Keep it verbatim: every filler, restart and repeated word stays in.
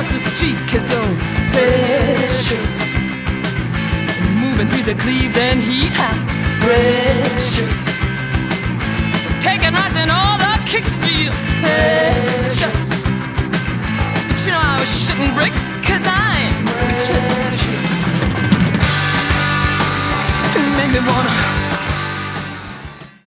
across the street, 'cause you're precious. Moving through the Cleveland heat, how precious. Taking rides in all the kicks for you, precious. But you know I was shitting bricks